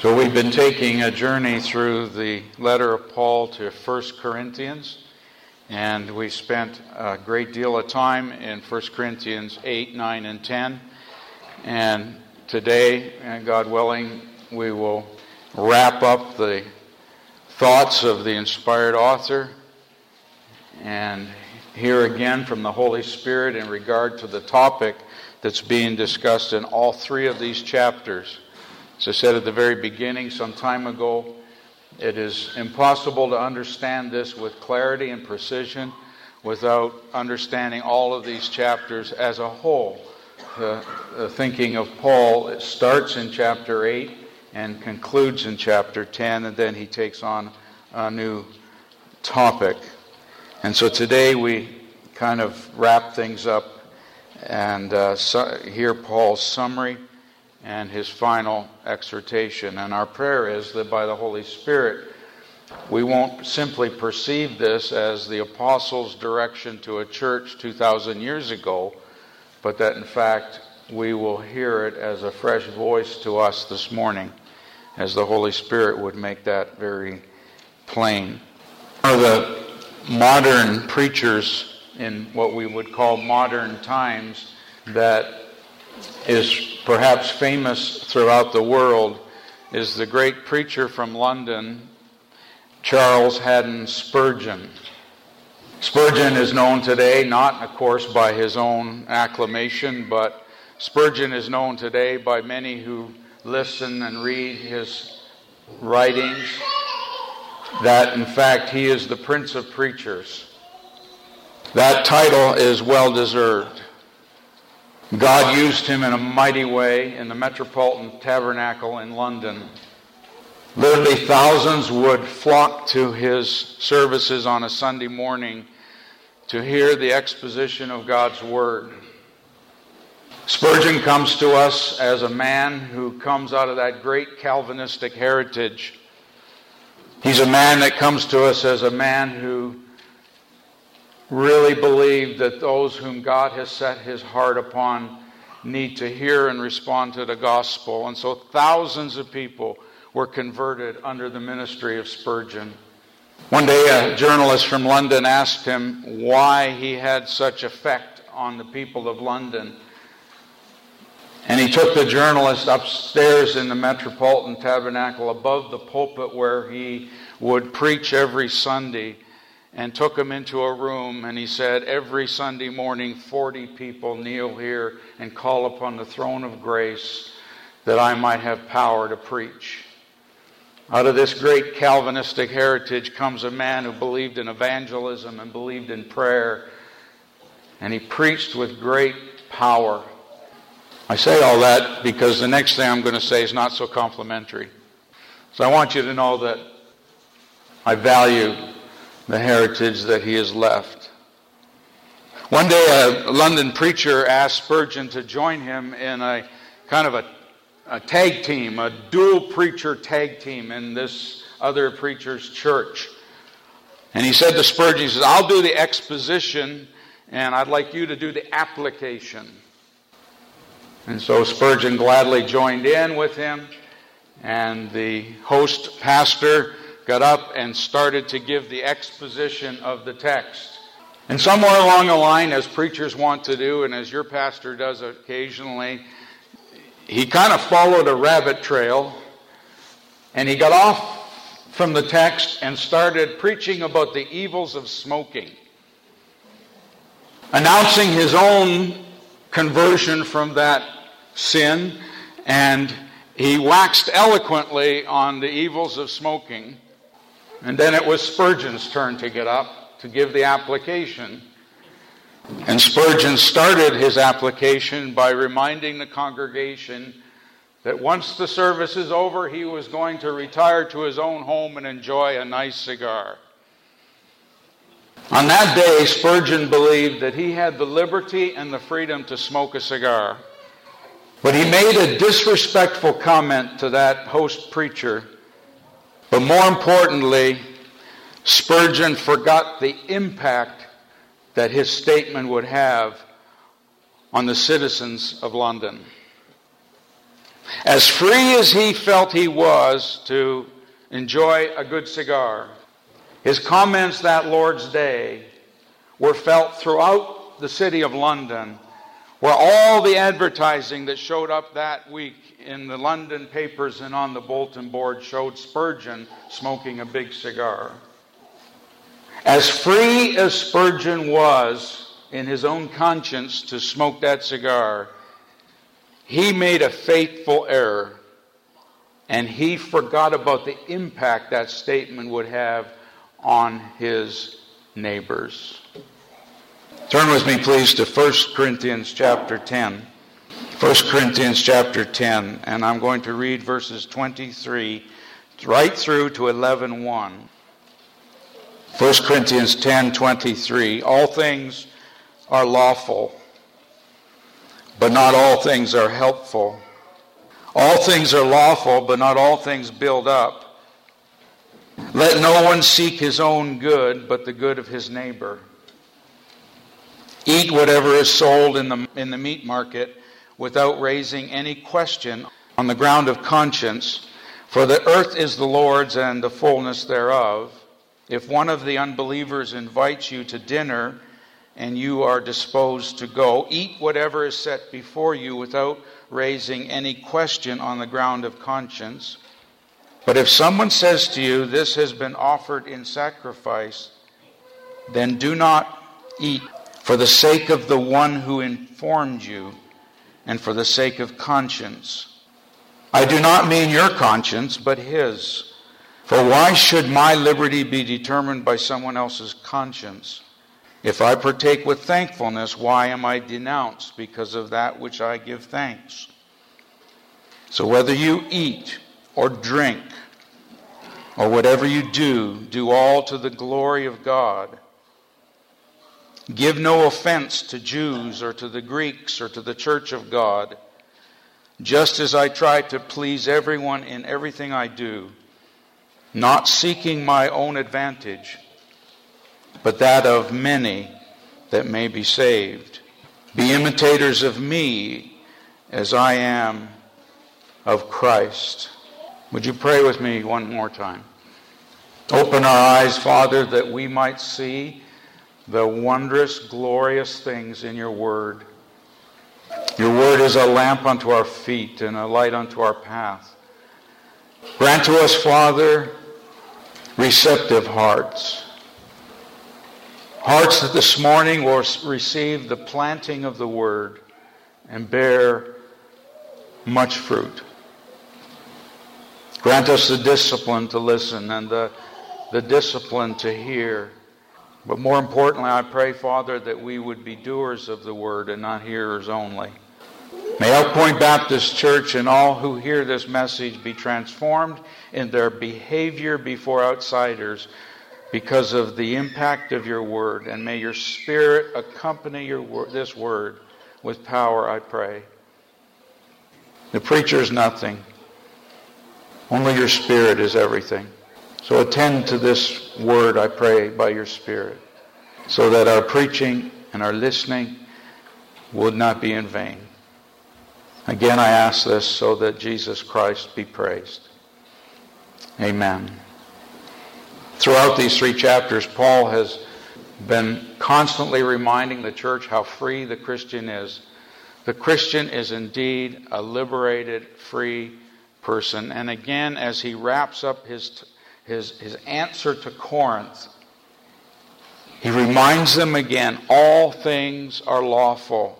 So we've been taking a journey through the letter of Paul to 1 Corinthians, and we spent a great deal of time in 1 Corinthians 8, 9, and 10. And today, God willing, we will wrap up the thoughts of the inspired author and hear again from the Holy Spirit in regard to the topic that's being discussed in all three of these chapters. As I said at the very beginning some time ago, it is impossible to understand this with clarity and precision without understanding all of these chapters as a whole. The thinking of Paul, it starts in chapter 8 and concludes in chapter 10, and then he takes on a new topic. And so today we kind of wrap things up and hear Paul's summary and his final exhortation. And our prayer is that by the Holy Spirit, we won't simply perceive this as the apostles' direction to a church 2,000 years ago, but that in fact we will hear it as a fresh voice to us this morning, as the Holy Spirit would make that very plain. One of the modern preachers in what we would call modern times that is perhaps famous throughout the world is the great preacher from London, Charles Haddon Spurgeon. Spurgeon is known today, not of course by his own acclamation, but Spurgeon is known today by many who listen and read his writings, that in fact he is the Prince of Preachers. That title is well deserved. God used him in a mighty way in the Metropolitan Tabernacle in London. Literally thousands would flock to his services on a Sunday morning to hear the exposition of God's Word. Spurgeon comes to us as a man who comes out of that great Calvinistic heritage. He's a man that comes to us as a man who really believed that those whom God has set his heart upon need to hear and respond to the gospel. And so thousands of people were converted under the ministry of Spurgeon. One day a journalist from London asked him why he had such effect on the people of London. And he took the journalist upstairs in the Metropolitan Tabernacle above the pulpit where he would preach every Sunday, and took him into a room, and he said, every Sunday morning 40 people kneel here and call upon the throne of grace that I might have power to preach. Out of this great Calvinistic heritage comes a man who believed in evangelism and believed in prayer, and he preached with great power. I say all that because the next thing I'm going to say is not so complimentary. So I want you to know that I value the heritage that he has left. One day a London preacher asked Spurgeon to join him in a kind of a tag team, a dual preacher tag team in this other preacher's church. And he said to Spurgeon, he says, I'll do the exposition and I'd like you to do the application. And so Spurgeon gladly joined in with him, and the host pastor got up and started to give the exposition of the text. And somewhere along the line, as preachers want to do, and as your pastor does occasionally, he kind of followed a rabbit trail, and he got off from the text and started preaching about the evils of smoking, announcing his own conversion from that sin, and he waxed eloquently on the evils of smoking. And then it was Spurgeon's turn to get up to give the application. And Spurgeon started his application by reminding the congregation that once the service is over, he was going to retire to his own home and enjoy a nice cigar. On that day, Spurgeon believed that he had the liberty and the freedom to smoke a cigar. But he made a disrespectful comment to that host preacher. But more importantly, Spurgeon forgot the impact that his statement would have on the citizens of London. As free as he felt he was to enjoy a good cigar, his comments that Lord's Day were felt throughout the city of London, where all the advertising that showed up that week in the London papers and on the bulletin board showed Spurgeon smoking a big cigar. As free as Spurgeon was in his own conscience to smoke that cigar, he made a fateful error, and he forgot about the impact that statement would have on his neighbors. Turn with me, please, to 1 Corinthians chapter 10. 1 Corinthians chapter 10, and I'm going to read verses 23 right through to 11:1. 1 Corinthians 10:23. All things are lawful, but not all things are helpful. All things are lawful, but not all things build up. Let no one seek his own good, but the good of his neighbor. Eat whatever is sold in the meat market without raising any question on the ground of conscience, for the earth is the Lord's and the fullness thereof. If one of the unbelievers invites you to dinner and you are disposed to go, eat whatever is set before you without raising any question on the ground of conscience. But if someone says to you, this has been offered in sacrifice, then do not eat, for the sake of the one who informed you, and for the sake of conscience. I do not mean your conscience, but his. For why should my liberty be determined by someone else's conscience? If I partake with thankfulness, why am I denounced because of that which I give thanks? So whether you eat or drink, or whatever you do, do all to the glory of God. Give no offense to Jews or to the Greeks or to the church of God, just as I try to please everyone in everything I do, not seeking my own advantage, but that of many that may be saved. Be imitators of me as I am of Christ. Would you pray with me one more time? Open our eyes, Father, that we might see the wondrous, glorious things in your word. Your word is a lamp unto our feet and a light unto our path. Grant to us, Father, receptive hearts. Hearts that this morning will receive the planting of the word and bear much fruit. Grant us the discipline to listen and the discipline to hear. But more importantly, I pray, Father, that we would be doers of the word and not hearers only. May Elk Point Baptist Church and all who hear this message be transformed in their behavior before outsiders because of the impact of your word. And may your Spirit accompany this word with power, I pray. The preacher is nothing. Only your Spirit is everything. So attend to this word, I pray, by your Spirit, so that our preaching and our listening would not be in vain. Again, I ask this so that Jesus Christ be praised. Amen. Throughout these 3 chapters, Paul has been constantly reminding the church how free the Christian is. The Christian is indeed a liberated, free person. And again, as he wraps up his answer to Corinth, he reminds them again, all things are lawful.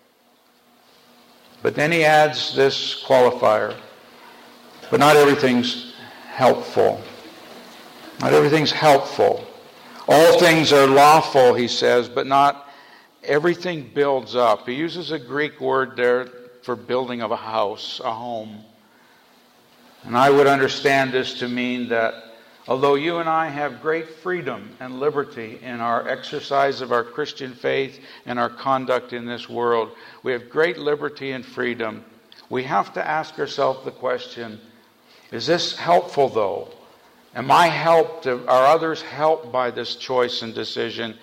But then he adds this qualifier, but not everything's helpful. Not everything's helpful. All things are lawful, he says, but not everything builds up. He uses a Greek word there for building of a house, a home. And I would understand this to mean that although you and I have great freedom and liberty in our exercise of our Christian faith and our conduct in this world, we have great liberty and freedom. We have to ask ourselves the question, is this helpful though? Am I helped? Are others helped by this choice and decision?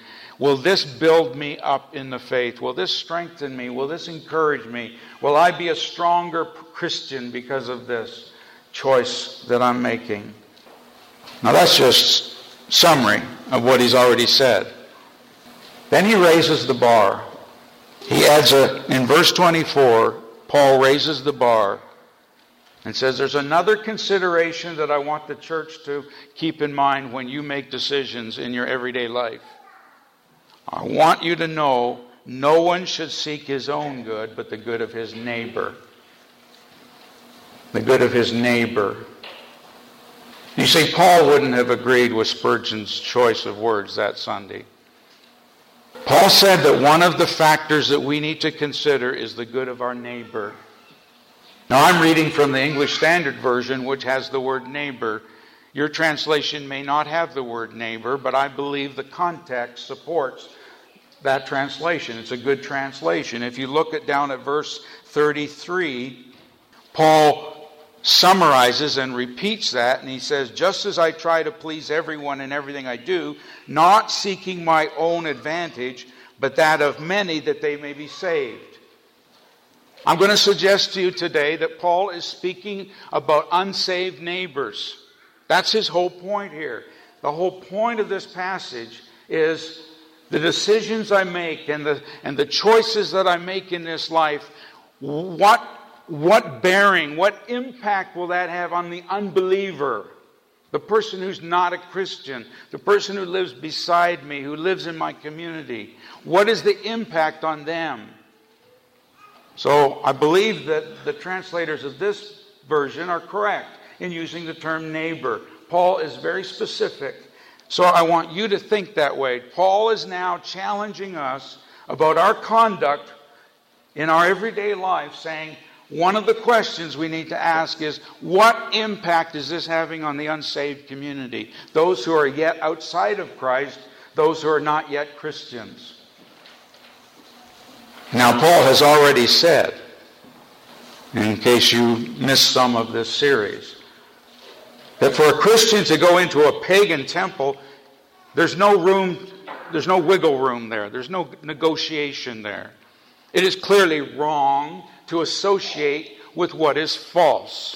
Will this build me up in the faith? Will this strengthen me? Will this encourage me? Will I be a stronger Christian because of this choice that I'm making? Now that's just summary of what he's already said. Then he raises the bar. He adds in verse 24, Paul raises the bar and says there's another consideration that I want the church to keep in mind when you make decisions in your everyday life. I want you to know no one should seek his own good, but the good of his neighbor. The good of his neighbor. You see, Paul wouldn't have agreed with Spurgeon's choice of words that Sunday. Paul said that one of the factors that we need to consider is the good of our neighbor. Now, I'm reading from the English Standard Version, which has the word neighbor. Your translation may not have the word neighbor, but I believe the context supports that translation. It's a good translation. If you look down at verse 33, Paul summarizes and repeats that, and he says, just as I try to please everyone in everything I do, not seeking my own advantage, but that of many, that they may be saved. I'm going to suggest to you today that Paul is speaking about unsaved neighbors. That's his whole point here. The whole point of this passage is the decisions I make and the choices that I make in this life. What bearing, what impact will that have on the unbeliever? The person who's not a Christian, the person who lives beside me, who lives in my community. What is the impact on them? So I believe that the translators of this version are correct in using the term neighbor. Paul is very specific. So I want you to think that way. Paul is now challenging us about our conduct in our everyday life, saying one of the questions we need to ask is, what impact is this having on the unsaved community? Those who are yet outside of Christ, those who are not yet Christians. Now, Paul has already said, in case you missed some of this series, that for a Christian to go into a pagan temple, there's no wiggle room there. There's no negotiation there. It is clearly wrong to associate with what is false.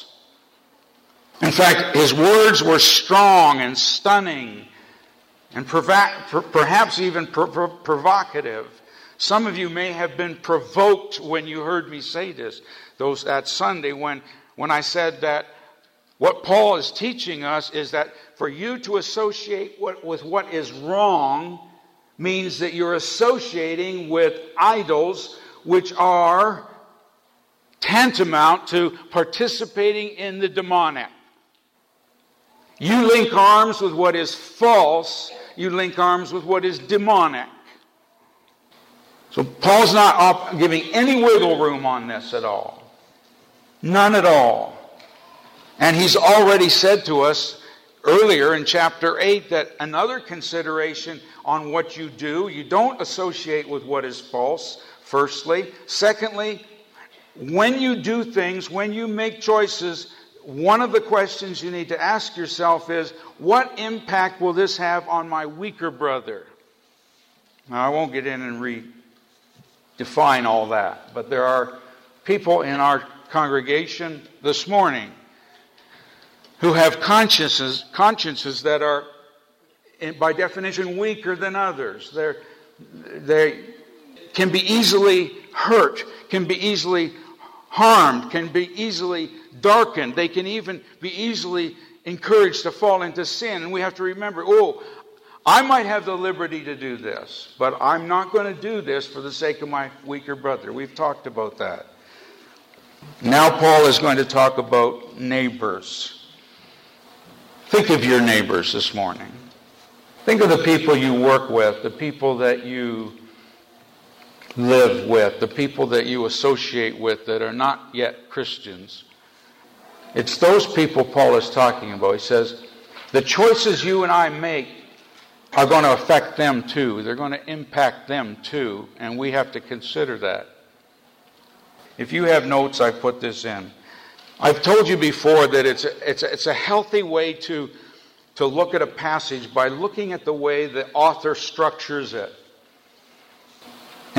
In fact, his words were strong and stunning and perhaps even provocative. Some of you may have been provoked when you heard me say this. That Sunday when I said that what Paul is teaching us is that for you to associate with what is wrong means that you're associating with idols which are tantamount to participating in the demonic. You link arms with what is false. You link arms with what is demonic. So Paul's not giving any wiggle room on this at all. None at all. And he's already said to us earlier in chapter 8 that another consideration on what you do, you don't associate with what is false, firstly. Secondly, when you do things, when you make choices, one of the questions you need to ask yourself is, what impact will this have on my weaker brother? Now, I won't get in and redefine all that, but there are people in our congregation this morning who have consciences that are, by definition, weaker than others. They can be easily hurt, can be easily harmed, can be easily darkened. They can even be easily encouraged to fall into sin. And we have to remember, I might have the liberty to do this, but I'm not going to do this for the sake of my weaker brother. We've talked about that. Now Paul is going to talk about neighbors. Think of your neighbors this morning. Think of the people you work with, the people that you live with, the people that you associate with that are not yet Christians. It's those people Paul is talking about. He says, the choices you and I make are going to affect them too. They're going to impact them too, and we have to consider that. If you have notes, I put this in. I've told you before that it's a healthy way to look at a passage by looking at the way the author structures it.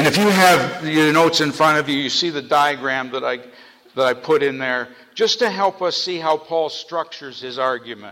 if you have your notes in front of you, you see the diagram that I put in there, just to help us see how Paul structures his argument.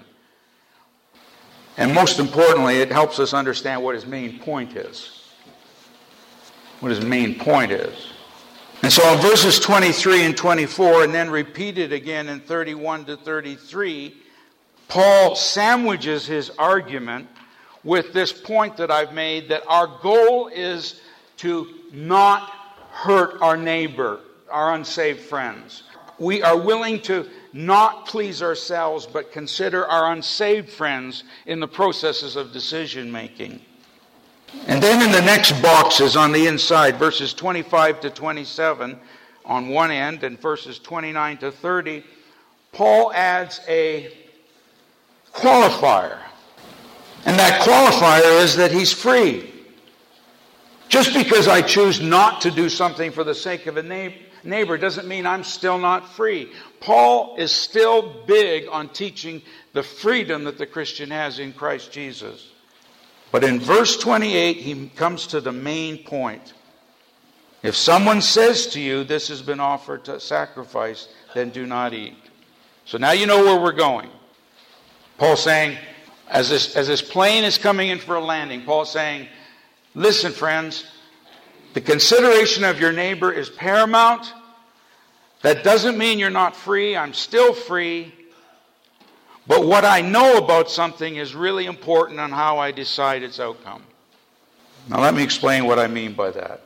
And most importantly, it helps us understand what his main point is. What his main point is. And so in verses 23 and 24, and then repeated again in 31 to 33, Paul sandwiches his argument with this point that I've made, that our goal is to not hurt our neighbor, our unsaved friends. We are willing to not please ourselves, but consider our unsaved friends in the processes of decision making. And then in the next boxes on the inside, verses 25 to 27 on one end and verses 29 to 30, Paul adds a qualifier. And that qualifier is that he's free. Just because I choose not to do something for the sake of a neighbor doesn't mean I'm still not free. Paul is still big on teaching the freedom that the Christian has in Christ Jesus. But in verse 28, he comes to the main point. If someone says to you, this has been offered to sacrifice, then do not eat. So now you know where we're going. Paul's saying, as this plane is coming in for a landing, Paul's saying, listen, friends, the consideration of your neighbor is paramount. That doesn't mean you're not free. I'm still free. But what I know about something is really important on how I decide its outcome. Now let me explain what I mean by that.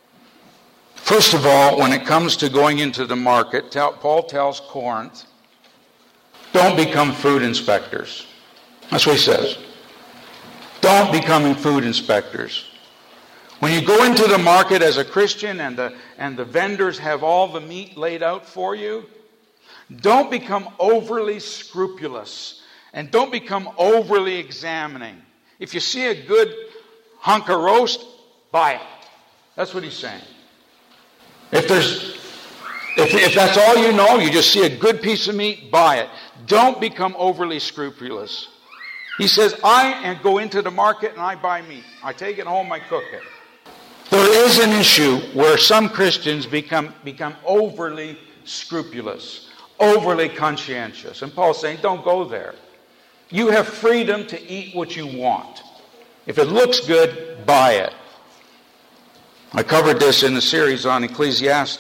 First of all, when it comes to going into the market, Paul tells Corinth, don't become food inspectors. That's what he says. Don't become food inspectors. When you go into the market as a Christian and the vendors have all the meat laid out for you, don't become overly scrupulous and don't become overly examining. If you see a good hunk of roast, buy it. That's what he's saying. If that's all you know, you just see a good piece of meat, buy it. Don't become overly scrupulous. He says, I go into the market and I buy meat. I take it home, I cook it. There is an issue where some Christians become overly scrupulous, overly conscientious. And Paul's saying, don't go there. You have freedom to eat what you want. If it looks good, buy it. I covered this in the series on Ecclesiastes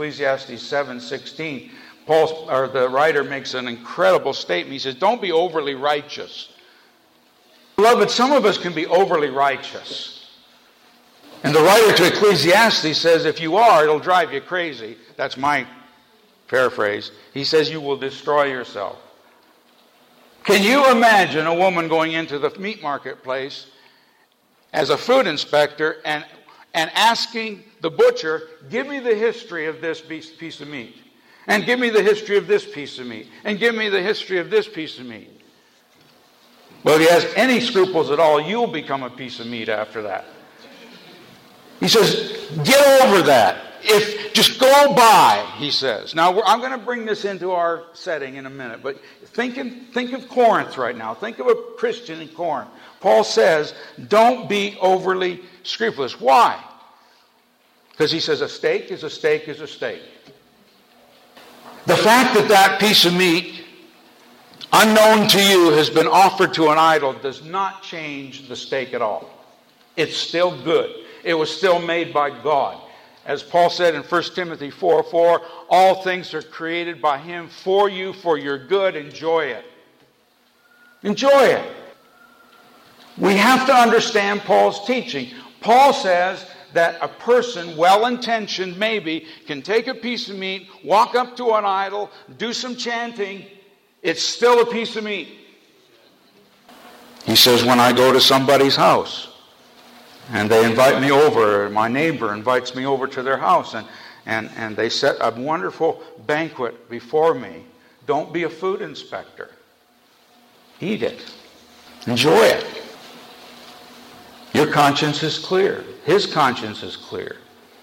7:16. The writer makes an incredible statement. He says, don't be overly righteous. Beloved, some of us can be overly righteous. And the writer to Ecclesiastes says, if you are, it'll drive you crazy. That's my paraphrase. He says you will destroy yourself. Can you imagine a woman going into the meat marketplace as a food inspector and asking the butcher, give me the history of this piece of meat, and give me the history of this piece of meat, and give me the history of this piece of meat? Well, if he has any scruples at all, you'll become a piece of meat after that. He says, get over that. Just go by, he says. Now, I'm going to bring this into our setting in a minute, but think of Corinth right now. Think of a Christian in Corinth. Paul says, don't be overly scrupulous. Why? Because he says a steak is a steak is a steak. The fact that piece of meat, unknown to you, has been offered to an idol does not change the steak at all. It's still good. It was still made by God. As Paul said in 1 Timothy 4:4, all things are created by him for you, for your good. Enjoy it. Enjoy it. We have to understand Paul's teaching. Paul says that a person, well-intentioned maybe, can take a piece of meat, walk up to an idol, do some chanting. It's still a piece of meat. He says, when I go to somebody's house, and they invite me over, my neighbor invites me over to their house, and they set a wonderful banquet before me. Don't be a food inspector. Eat it. Enjoy it. Your conscience is clear. His conscience is clear.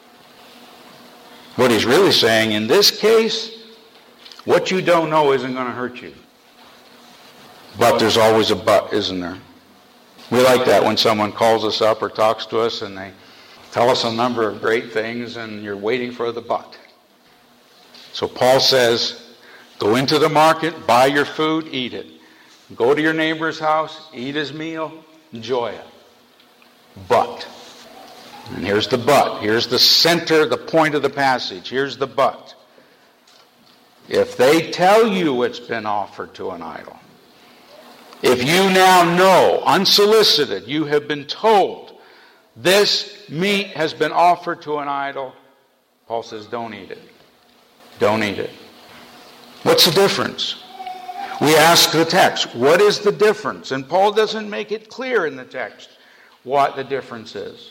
What he's really saying, in this case, what you don't know isn't going to hurt you. But there's always a but, isn't there? We like that when someone calls us up or talks to us and tell us a number of great things, and you're waiting for the but. So Paul says, go into the market, buy your food, eat it. Go to your neighbor's house, eat his meal, enjoy it. But, and here's the but. Here's the center, the point of the passage. Here's the but. If they tell you it's been offered to an idol, if you now know, unsolicited, you have been told this meat has been offered to an idol, Paul says, don't eat it. Don't eat it. What's the difference? We ask the text, what is the difference? And Paul doesn't make it clear in the text what the difference is.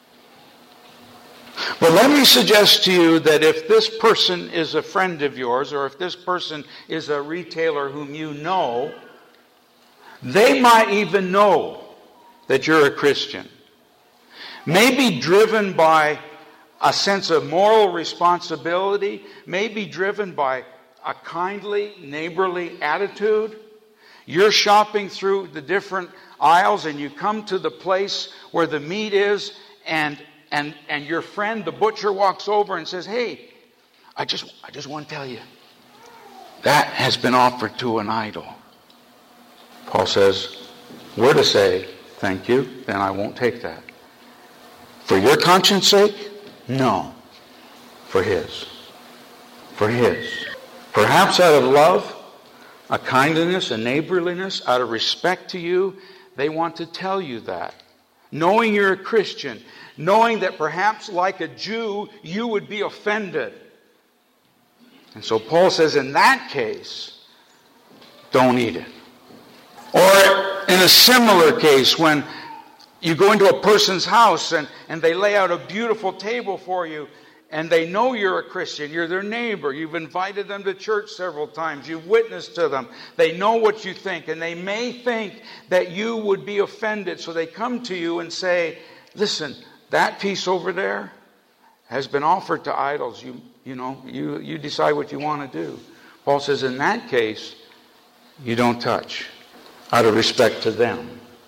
But let me suggest to you that if this person is a friend of yours, or if this person is a retailer whom you know, they might even know that you're a Christian. Maybe driven by a sense of moral responsibility, maybe driven by a kindly, neighborly attitude. You're shopping through the different aisles and you come to the place where the meat is, and your friend, the butcher, walks over and says, hey, I just want to tell you, that has been offered to an idol. Paul says, we're to say, thank you, then I won't take that. For your conscience sake? No. For his. For his. Perhaps out of love, a kindliness, a neighborliness, out of respect to you, they want to tell you that. Knowing you're a Christian, knowing that perhaps like a Jew, you would be offended. And so Paul says, in that case, don't eat it. Or in a similar case, when you go into a person's house and they lay out a beautiful table for you, and they know you're a Christian, you're their neighbor, you've invited them to church several times, you've witnessed to them, they know what you think, and they may think that you would be offended, so they come to you and say, listen, that piece over there has been offered to idols. You decide what you want to do. Paul says, in that case, you don't touch, out of respect to them.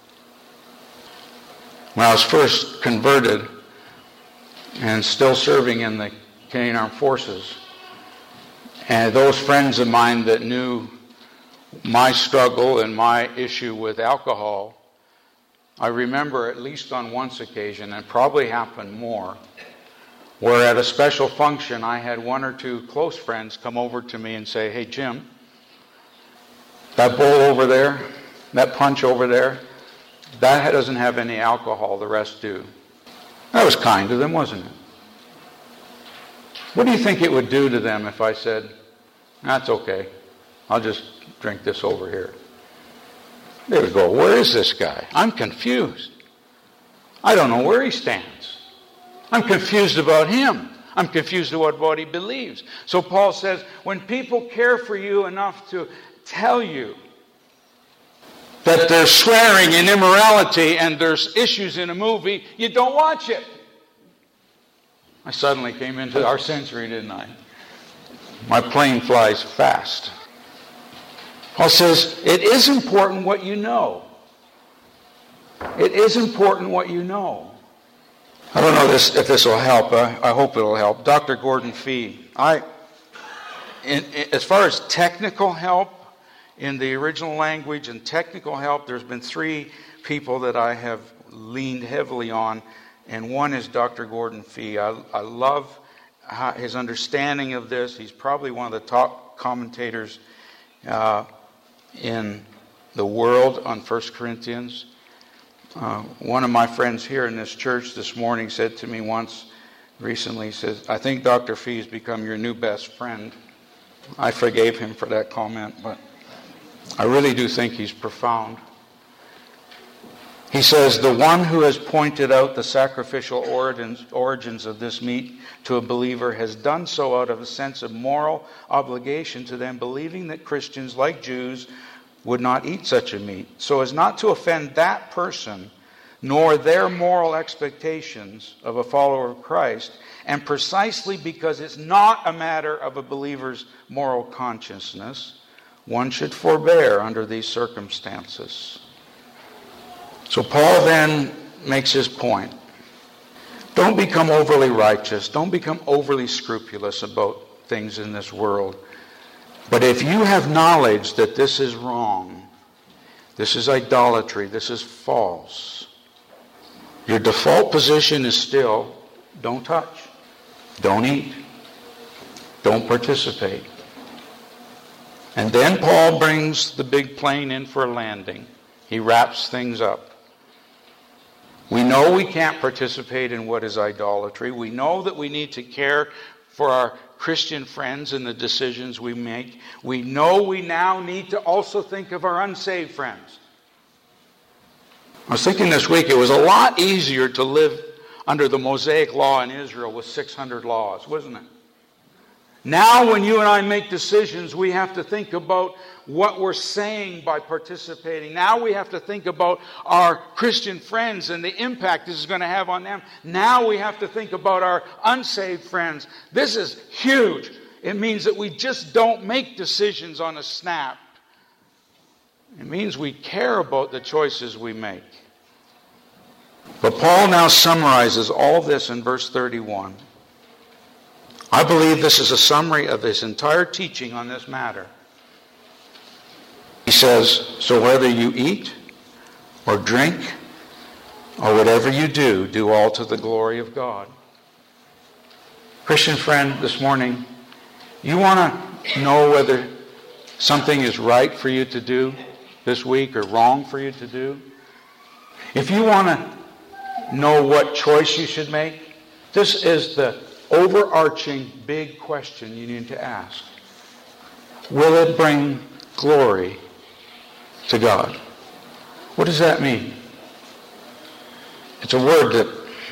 When I was first converted and still serving in the Canadian Armed Forces, and those friends of mine that knew my struggle and my issue with alcohol, I remember at least on one occasion, and probably happened more, where at a special function I had one or two close friends come over to me and say, hey Jim, that bowl over there, that punch over there, that doesn't have any alcohol, the rest do. That was kind to them, wasn't it? What do you think it would do to them if I said, that's okay, I'll just drink this over here? They would go, where is this guy? I'm confused. I don't know where he stands. I'm confused about him. I'm confused about what he believes. So Paul says, when people care for you enough to tell you that there's swearing and immorality and there's issues in a movie, you don't watch it. I suddenly came into our century, didn't I? My plane flies fast. Paul says, it is important what you know. It is important what you know. I don't know if this will help. I hope it will help. Dr. Gordon Fee. As far as technical help, in the original language and technical help, there's been three people that I have leaned heavily on, and one is Dr. Gordon Fee. I love his understanding of this. He's probably one of the top commentators in the world on 1 Corinthians. One of my friends here in this church this morning said to me once recently, he says, I think Dr. Fee has become your new best friend. I forgave him for that comment, but I really do think he's profound. He says, the one who has pointed out the sacrificial origins of this meat to a believer has done so out of a sense of moral obligation to them, believing that Christians, like Jews, would not eat such a meat, so as not to offend that person, nor their moral expectations of a follower of Christ, and precisely because it's not a matter of a believer's moral consciousness, one should forbear under these circumstances. So Paul then makes his point. Don't become overly righteous. Don't become overly scrupulous about things in this world. But if you have knowledge that this is wrong, this is idolatry, this is false, your default position is still, don't touch, don't eat, don't participate. And then Paul brings the big plane in for a landing. He wraps things up. We know we can't participate in what is idolatry. We know that we need to care for our Christian friends and the decisions we make. We know we now need to also think of our unsaved friends. I was thinking this week, it was a lot easier to live under the Mosaic law in Israel with 600 laws, wasn't it? Now when you and I make decisions, we have to think about what we're saying by participating. Now we have to think about our Christian friends and the impact this is going to have on them. Now we have to think about our unsaved friends. This is huge. It means that we just don't make decisions on a snap. It means we care about the choices we make. But Paul now summarizes all this in verse 31. I believe this is a summary of his entire teaching on this matter. He says, so whether you eat or drink or whatever you do, do all to the glory of God. Christian friend, this morning, you want to know whether something is right for you to do this week or wrong for you to do? If you want to know what choice you should make, this is the overarching big question you need to ask. Will it bring glory to God? What does that mean? It's a word that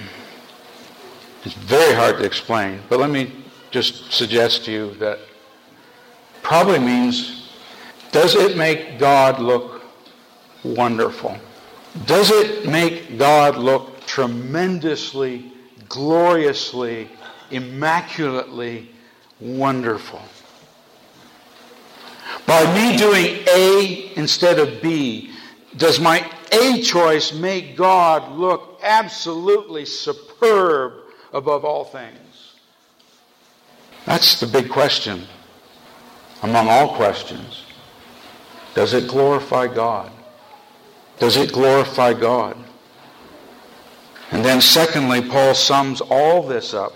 is very hard to explain, but let me just suggest to you that probably means, does it make God look wonderful? Does it make God look tremendously, gloriously, immaculately wonderful? By me doing A instead of B, does my A choice make God look absolutely superb above all things? That's the big question among all questions. Does it glorify God? Does it glorify God? And then secondly, Paul sums all this up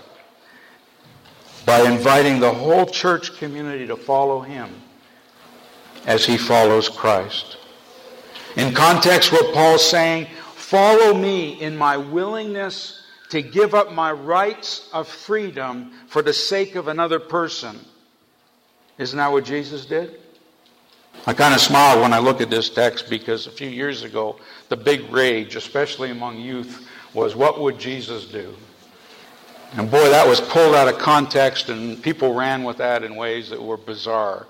by inviting the whole church community to follow him as he follows Christ. In context, what Paul's saying, follow me in my willingness to give up my rights of freedom for the sake of another person. Isn't that what Jesus did? I kind of smile when I look at this text because a few years ago, the big rage, especially among youth, was what would Jesus do? And boy, that was pulled out of context and people ran with that in ways that were bizarre.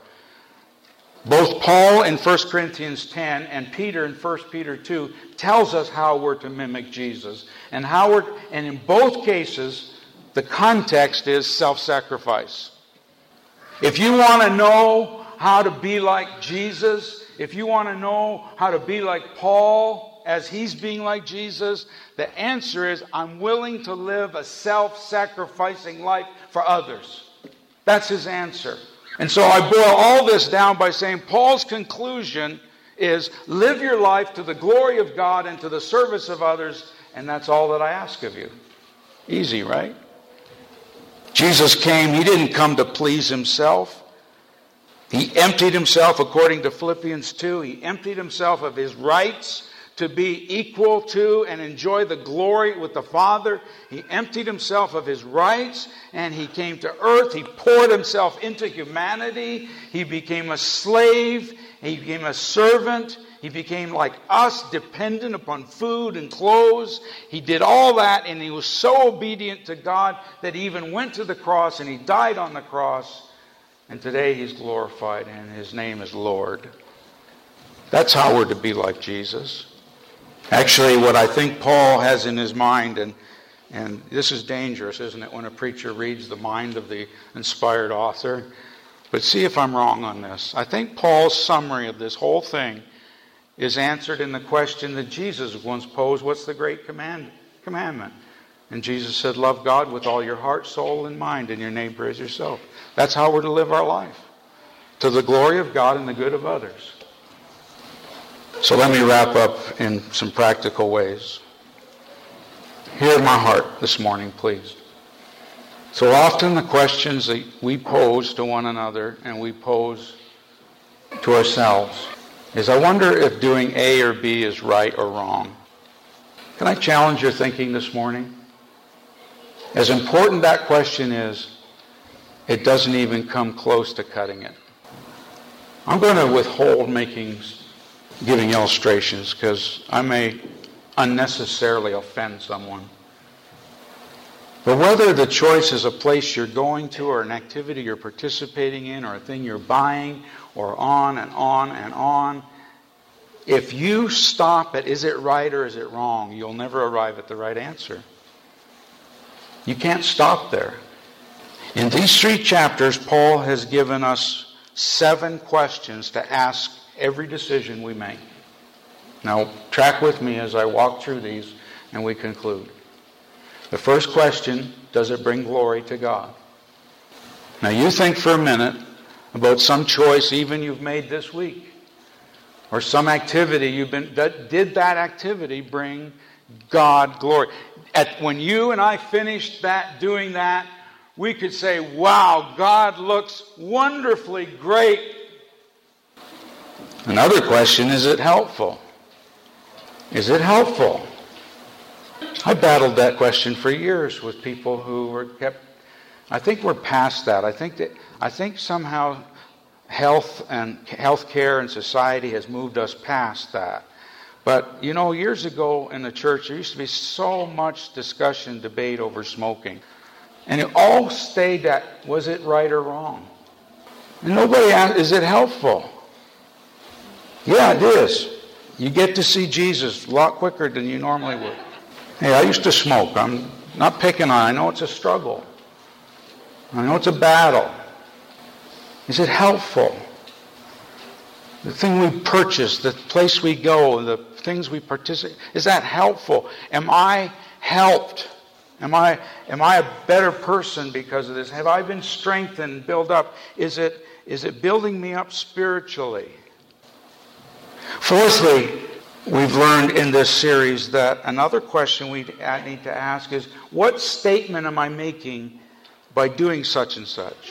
Both Paul in 1 Corinthians 10 and Peter in 1 Peter 2 tells us how we're to mimic Jesus. And in both cases, the context is self-sacrifice. If you want to know how to be like Jesus, if you want to know how to be like Paul as he's being like Jesus, the answer is, I'm willing to live a self-sacrificing life for others. That's his answer. And so I boil all this down by saying Paul's conclusion is live your life to the glory of God and to the service of others, and that's all that I ask of you. Easy, right? Jesus came, he didn't come to please himself. He emptied himself, according to Philippians 2. He emptied himself of his rights to be equal to and enjoy the glory with the Father. He emptied himself of his rights and he came to earth. He poured himself into humanity. He became a slave. He became a servant. He became like us, dependent upon food and clothes. He did all that and he was so obedient to God that he even went to the cross and he died on the cross. And today he's glorified and his name is Lord. That's how we're to be like Jesus. Actually, what I think Paul has in his mind, and this is dangerous, isn't it, when a preacher reads the mind of the inspired author? But see if I'm wrong on this. I think Paul's summary of this whole thing is answered in the question that Jesus once posed, what's the great commandment? And Jesus said, love God with all your heart, soul, and mind, and your neighbor as yourself. That's how we're to live our life, to the glory of God and the good of others. So let me wrap up in some practical ways. Hear my heart this morning, please. So often the questions that we pose to one another and we pose to ourselves is, I wonder if doing A or B is right or wrong. Can I challenge your thinking this morning? As important that question is, it doesn't even come close to cutting it. I'm going to withhold giving illustrations because I may unnecessarily offend someone. But whether the choice is a place you're going to or an activity you're participating in or a thing you're buying or on and on and on, if you stop at is it right or is it wrong, you'll never arrive at the right answer. You can't stop there. In these 3 chapters, Paul has given us 7 questions to ask every decision we make. Now, track with me as I walk through these and we conclude. The first question, does it bring glory to God? Now, you think for a minute about some choice even you've made this week, or some activity did that activity bring God glory? When you and I finished doing that, we could say, wow, God looks wonderfully great. Another question, is it helpful? Is it helpful? I battled that question for years with people who were I think we're past that. I think somehow healthcare and society has moved us past that. But, years ago in the church, there used to be so much discussion, debate over smoking. And it all stayed at, was it right or wrong? And nobody asked, is it helpful? Yeah, it is. You get to see Jesus a lot quicker than you normally would. Hey, I used to smoke. I'm not picking on it. I know it's a struggle. I know it's a battle. Is it helpful? The thing we purchase, the place we go, the things we participate, is that helpful? Am I helped? Am I a better person because of this? Have I been strengthened, built up? Is it building me up spiritually? Fourthly, we've learned in this series that another question we need to ask is, what statement am I making by doing such and such?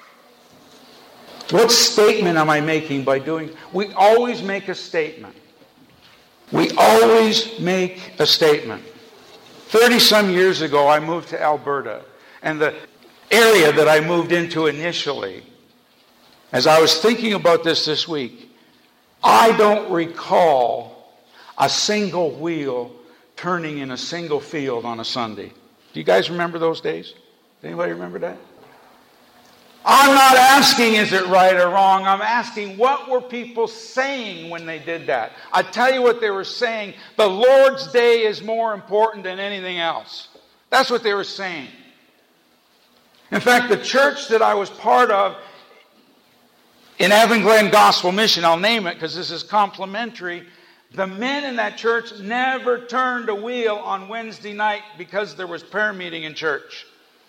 What statement am I making by doing? We always make a statement. We always make a statement. 30-some years ago, I moved to Alberta. And the area that I moved into initially, as I was thinking about this week, I don't recall a single wheel turning in a single field on a Sunday. Do you guys remember those days? Anybody remember that? I'm not asking is it right or wrong. I'm asking what were people saying when they did that. I tell you what they were saying. The Lord's Day is more important than anything else. That's what they were saying. In fact, the church that I was part of in Avon Gospel Mission, I'll name it because this is complimentary, the men in that church never turned a wheel on Wednesday night because there was prayer meeting in church.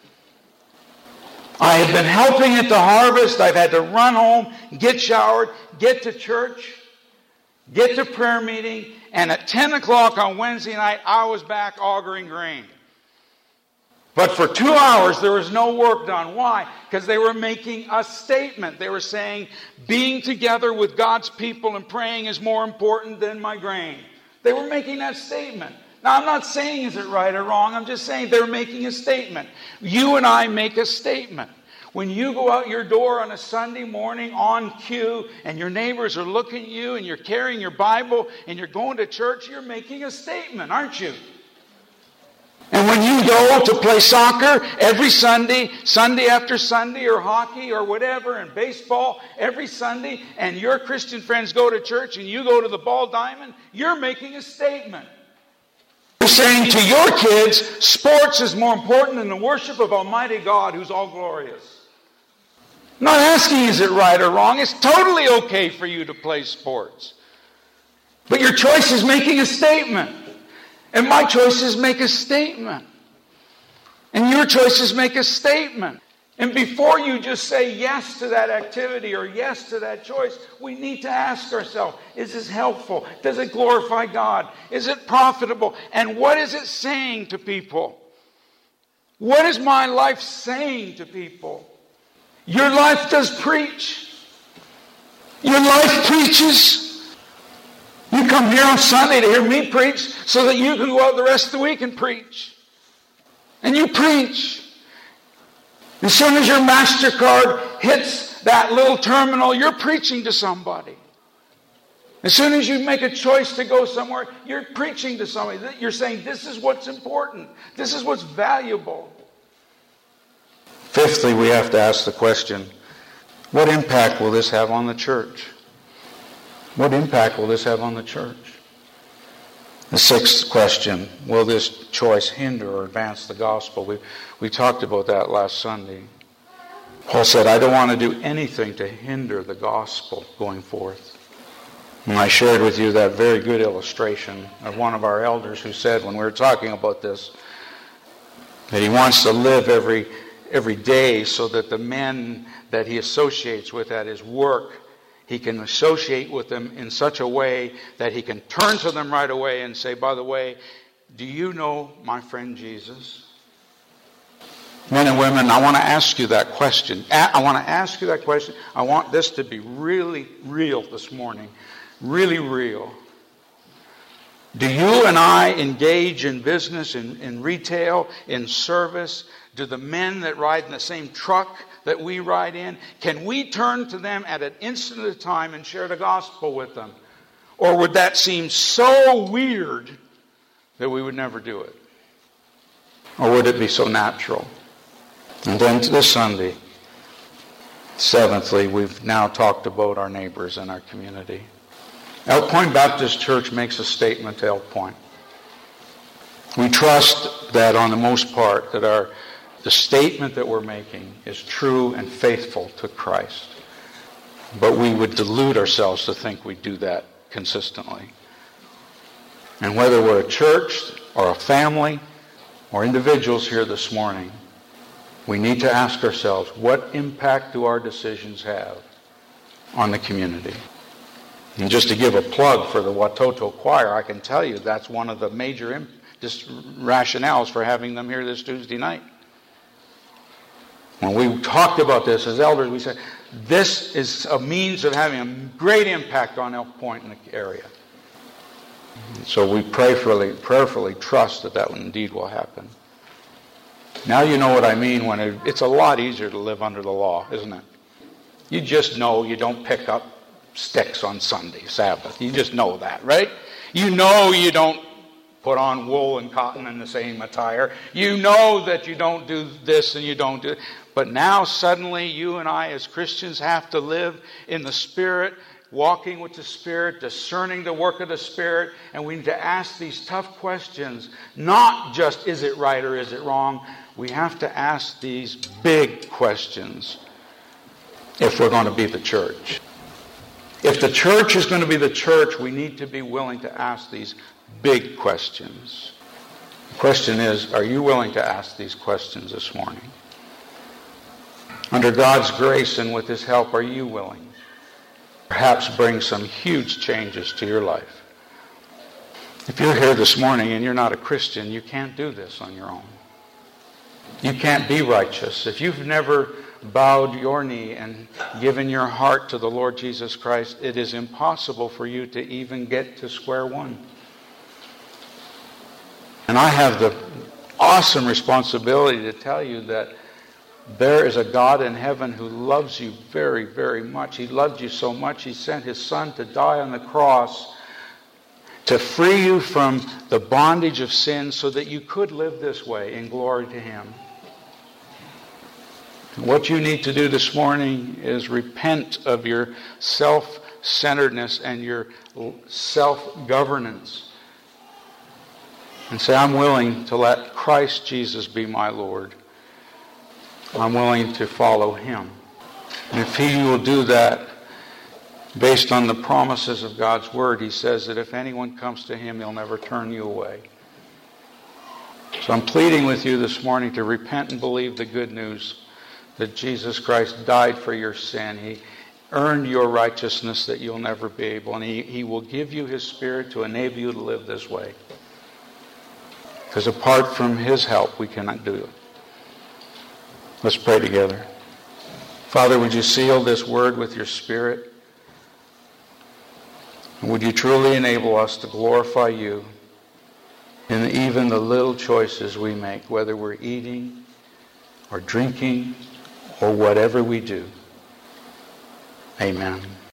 I have been helping at the harvest. I've had to run home, get showered, get to church, get to prayer meeting, and at 10 o'clock on Wednesday night, I was back augering grain. But for 2 hours, there was no work done. Why? Because they were making a statement. They were saying, being together with God's people and praying is more important than my grain. They were making that statement. Now, I'm not saying is it right or wrong. I'm just saying they're making a statement. You and I make a statement. When you go out your door on a Sunday morning on cue and your neighbors are looking at you and you're carrying your Bible and you're going to church, you're making a statement, aren't you? And when you go to play soccer every Sunday, Sunday after Sunday, or hockey or whatever, and baseball every Sunday, and your Christian friends go to church and you go to the Ball Diamond, you're making a statement. You're saying to your kids, sports is more important than the worship of Almighty God who's all glorious. I'm not asking is it right or wrong. It's totally okay for you to play sports. But your choice is making a statement. And my choice is make a statement. And your choices make a statement. And before you just say yes to that activity or yes to that choice, we need to ask ourselves, is this helpful? Does it glorify God? Is it profitable? And what is it saying to people? What is my life saying to people? Your life does preach. Your life preaches. You come here on Sunday to hear me preach so that you can go out the rest of the week and preach. And you preach. As soon as your MasterCard hits that little terminal, you're preaching to somebody. As soon as you make a choice to go somewhere, you're preaching to somebody. You're saying, this is what's important. This is what's valuable. Fifthly, we have to ask the question, what impact will this have on the church? What impact will this have on the church? The sixth question, will this choice hinder or advance the gospel? We talked about that last Sunday. Paul said, I don't want to do anything to hinder the gospel going forth. And I shared with you that very good illustration of one of our elders who said when we were talking about this, that he wants to live every day so that the men that he associates with at his work, he can associate with them in such a way that he can turn to them right away and say, by the way, do you know my friend Jesus? Men and women, I want to ask you that question. I want to ask you that question. I want this to be really real this morning. Really real. Do you and I engage in business, in retail, in service? Do the men that ride in the same truck that we ride in, can we turn to them at an instant of time and share the gospel with them? Or would that seem so weird that we would never do it? Or would it be so natural? And then this Sunday, seventhly, we've now talked about our neighbors and our community. Elk Point Baptist Church makes a statement to Elk Point. We trust that on the most part that the statement that we're making is true and faithful to Christ. But we would delude ourselves to think we do that consistently. And whether we're a church or a family or individuals here this morning, we need to ask ourselves, what impact do our decisions have on the community? And just to give a plug for the Watoto Choir, I can tell you that's one of the major rationales for having them here this Tuesday night. When we talked about this as elders, we said, this is a means of having a great impact on Elk Point in the area. So we prayerfully trust that indeed will happen. Now you know what I mean when it's a lot easier to live under the law, isn't it? You just know you don't pick up sticks on Sunday, Sabbath. You just know that, right? You know you don't put on wool and cotton in the same attire. You know that you don't do this and you don't do it. But now suddenly you and I as Christians have to live in the Spirit, walking with the Spirit, discerning the work of the Spirit, and we need to ask these tough questions. Not just is it right or is it wrong. We have to ask these big questions if we're going to be the church. If the church is going to be the church, we need to be willing to ask these big questions. The question is, are you willing to ask these questions this morning? Under God's grace and with His help, are you willing? Perhaps bring some huge changes to your life. If you're here this morning and you're not a Christian, you can't do this on your own. You can't be righteous. If you've never bowed your knee and given your heart to the Lord Jesus Christ, it is impossible for you to even get to square one. And I have the awesome responsibility to tell you that there is a God in heaven who loves you very, very much. He loved you so much, He sent His Son to die on the cross to free you from the bondage of sin so that you could live this way in glory to Him. What you need to do this morning is repent of your self-centeredness and your self-governance. And say, I'm willing to let Christ Jesus be my Lord. I'm willing to follow Him. And if He will do that, based on the promises of God's Word, He says that if anyone comes to Him, He'll never turn you away. So I'm pleading with you this morning to repent and believe the good news that Jesus Christ died for your sin. He earned your righteousness that you'll never be able. And He will give you His Spirit to enable you to live this way. Because apart from His help, we cannot do it. Let's pray together. Father, would you seal this word with your Spirit? And would you truly enable us to glorify you in even the little choices we make, whether we're eating or drinking or whatever we do. Amen.